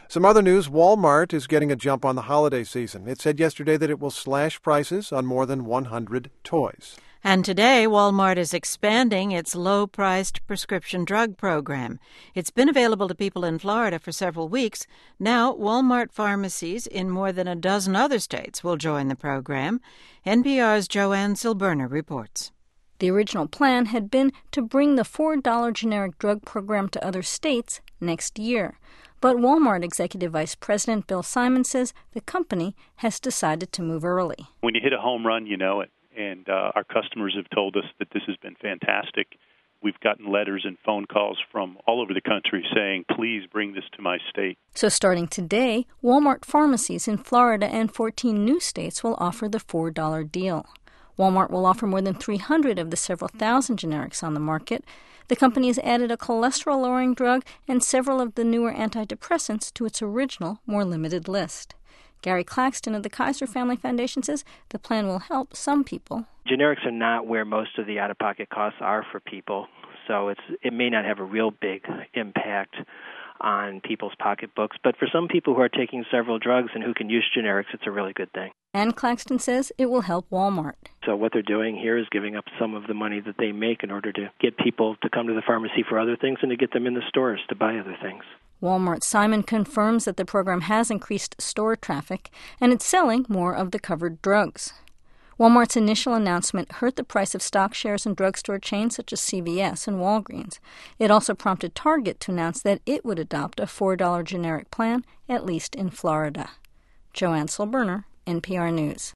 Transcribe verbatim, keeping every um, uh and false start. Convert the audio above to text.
Some other news, Walmart is getting a jump on the holiday season. It said yesterday that it will slash prices on more than one hundred toys. And today, Walmart is expanding its low-priced prescription drug program. It's been available to people in Florida for several weeks. Now, Walmart pharmacies in more than a dozen other states will join the program. N P R's Joanne Silberner reports. The original plan had been to bring the four dollar generic drug program to other states next year. But Walmart Executive Vice President Bill Simon says the company has decided to move early. When you hit a home run, you know it. And uh, our customers have told us that this has been fantastic. We've gotten letters and phone calls from all over the country saying, please bring this to my state. So starting today, Walmart pharmacies in Florida and fourteen new states will offer the four dollar deal. Walmart will offer more than three hundred of the several thousand generics on the market. The company has added a cholesterol-lowering drug and several of the newer antidepressants to its original, more limited list. Gary Claxton of the Kaiser Family Foundation says the plan will help some people. Generics are not where most of the out-of-pocket costs are for people, so it's it may not have a real big impact on people's pocketbooks. But for some people who are taking several drugs and who can use generics, it's a really good thing. And Claxton says it will help Walmart. So what they're doing here is giving up some of the money that they make in order to get people to come to the pharmacy for other things and to get them in the stores to buy other things. Walmart Simon confirms that the program has increased store traffic and it's selling more of the covered drugs. Walmart's initial announcement hurt the price of stock shares in drugstore chains such as C V S and Walgreens. It also prompted Target to announce that it would adopt a four dollar generic plan, at least in Florida. Joanne Silberner, N P R News.